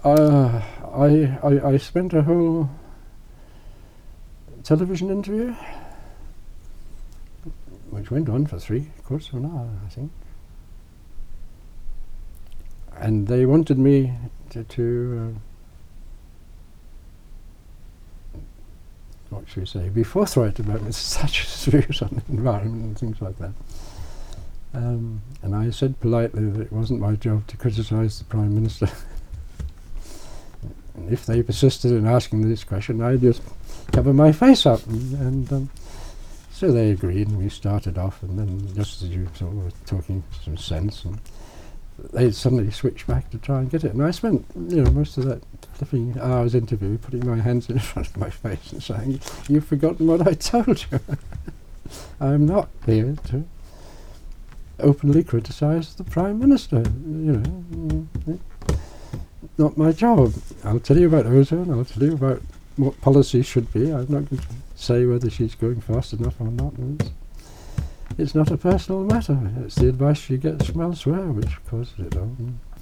I spent a whole television interview, which went on for 3/4 of an hour, I think. And they wanted me to what should we say, be forthright about Mr. Thatcher's views on the environment and things like that. And I said politely that it wasn't my job to criticise the Prime Minister. And if they persisted in asking this question, I'd just cover my face up. And so they agreed, and we started off, and then just as you sort of were talking some sense, and they suddenly switched back to try and get it. And I spent, most of that flipping hours interview putting my hands in front of my face and saying, "You've forgotten what I told you. I'm not here to openly criticise the Prime Minister. Not my job. I'll tell you about ozone, I'll tell you about what policy should be. I'm not going to say whether she's going fast enough or not. It's not a personal matter. It's the advice she gets from elsewhere which causes it all."